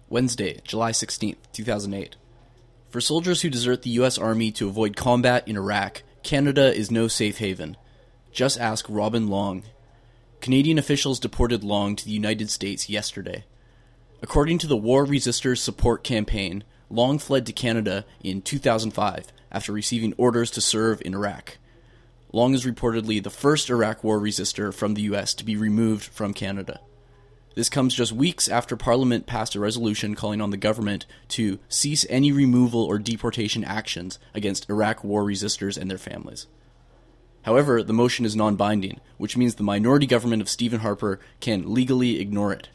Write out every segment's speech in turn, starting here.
Wednesday, July 16th, 2008. For soldiers who desert the U.S. Army to avoid combat in Iraq, Canada is no safe haven. Just ask Robin Long. Canadian officials deported Long to the United States yesterday. According to the War Resisters Support Campaign, Long fled to Canada in 2005 after receiving orders to serve in Iraq. Long is reportedly the first Iraq war resister from the U.S. to be removed from Canada. This comes just weeks after Parliament passed a resolution calling on the government to cease any removal or deportation actions against Iraq war resistors and their families. However, the motion is non-binding, which means the minority government of Stephen Harper can legally ignore it.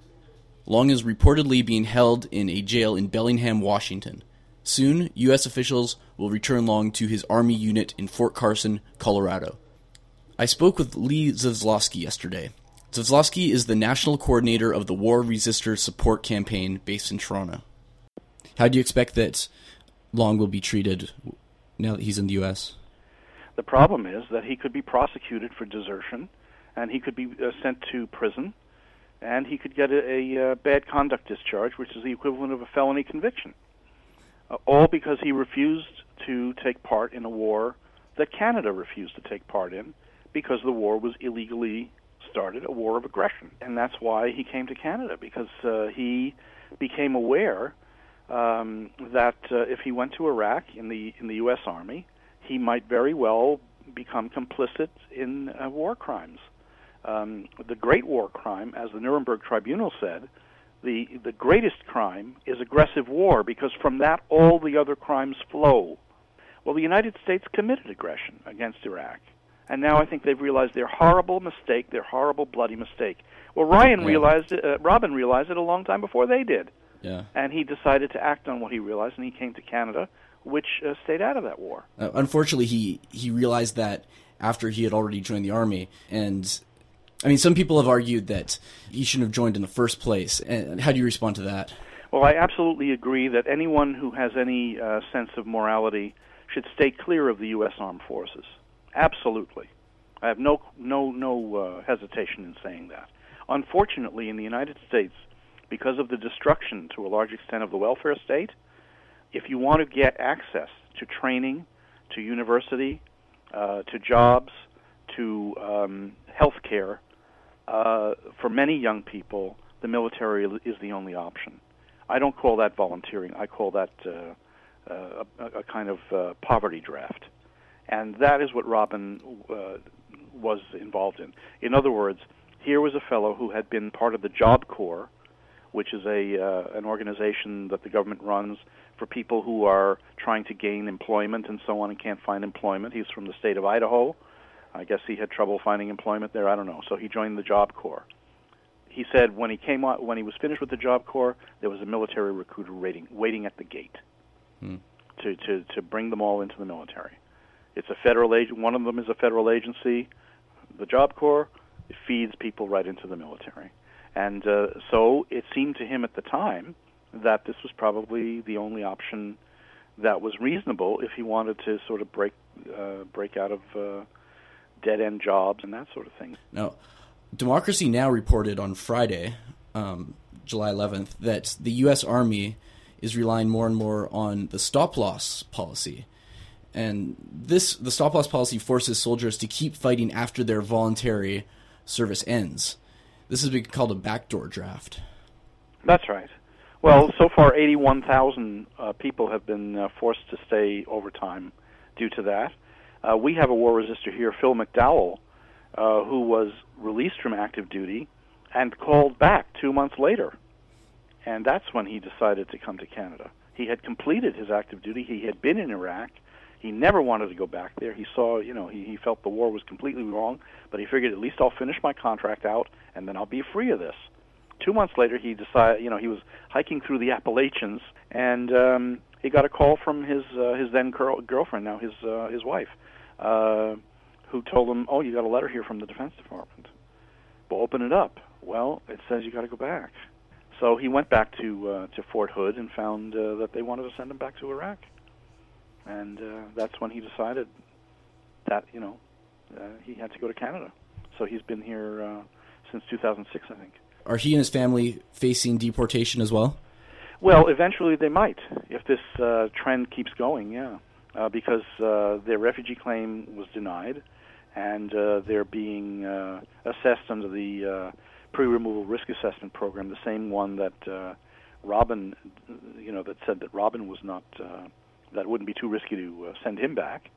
Long is reportedly being held in a jail in Bellingham, Washington. Soon, U.S. officials will return Long to his Army unit in Fort Carson, Colorado. I spoke with Lee Zaslavsky yesterday. Zaslavsky is the national coordinator of the War Resisters Support Campaign based in Toronto. How do you expect that Long will be treated now that he's in the U.S.? The problem is that he could be prosecuted for desertion, and he could be sent to prison, and he could get a bad conduct discharge, which is the equivalent of a felony conviction. All because he refused to take part in a war that Canada refused to take part in because the war was illegally started, a war of aggression. And that's why he came to Canada, because he became aware that if he went to Iraq in the U.S. Army, he might very well become complicit in war crimes. The great war crime, as the Nuremberg Tribunal said, the greatest crime is aggressive war, because from that all the other crimes flow. Well, the United States committed aggression against Iraq, and now I think they've realized their horrible mistake, their horrible, bloody mistake. Well, Robin realized it a long time before they did, and he decided to act on what he realized, and he came to Canada, which stayed out of that war. Unfortunately, he realized that after he had already joined the Army, and I mean, some people have argued that he shouldn't have joined in the first place. And how do you respond to that? Well, I absolutely agree that anyone who has any sense of morality should stay clear of the U.S. Armed Forces. Absolutely. I have no hesitation in saying that. Unfortunately, in the United States, because of the destruction to a large extent of the welfare state, if you want to get access to training, to university, to jobs, to health care, for many young people, the military is the only option. I don't call that volunteering. I call that a kind of poverty draft. And that is what Robin was involved in. In other words, here was a fellow who had been part of the Job Corps, which is an organization that the government runs for people who are trying to gain employment and so on and can't find employment. He's from the state of Idaho. I guess he had trouble finding employment there. I don't know. So he joined the Job Corps. He said when he was finished with the Job Corps, there was a military recruiter waiting at the gate to bring them all into the military. It's a federal agent. One of them is a federal agency, the Job Corps. It feeds people right into the military. And so it seemed to him at the time that this was probably the only option that was reasonable if he wanted to sort of break out of dead-end jobs and that sort of thing. Now, Democracy Now! Reported on Friday, July 11th, that the U.S. Army is relying more and more on the stop-loss policy. And the stop-loss policy forces soldiers to keep fighting after their voluntary service ends. This has been called a backdoor draft. That's right. Well, so far 81,000 people have been forced to stay overtime due to that. We have a war resistor here, Phil McDowell, who was released from active duty and called back 2 months later. And that's when he decided to come to Canada. He had completed his active duty. He had been in Iraq. He never wanted to go back there. He saw, he felt the war was completely wrong, but he figured at least I'll finish my contract out and then I'll be free of this. 2 months later, he decided, he was hiking through the Appalachians, and he got a call from his then girlfriend, now his wife, who told him, "Oh, you got a letter here from the Defense Department. Well, open it up. Well, it says you got to go back." So he went back to Fort Hood and found that they wanted to send him back to Iraq, and that's when he decided that he had to go to Canada. So he's been here since 2006, I think. Are he and his family facing deportation as well? Well, eventually they might, if this trend keeps going, yeah. Because their refugee claim was denied, and they're being assessed under the pre-removal risk assessment program, the same one that Robin, that said that Robin was not, that it wouldn't be too risky to send him back.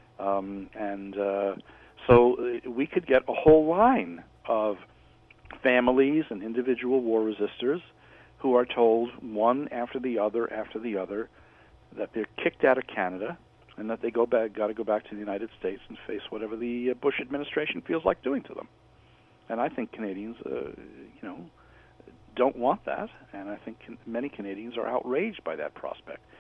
So we could get a whole line of families and individual war resistors who are told one after the other that they're kicked out of Canada and that they got to go back to the United States and face whatever the Bush administration feels like doing to them. And I think Canadians, don't want that, and I think many Canadians are outraged by that prospect.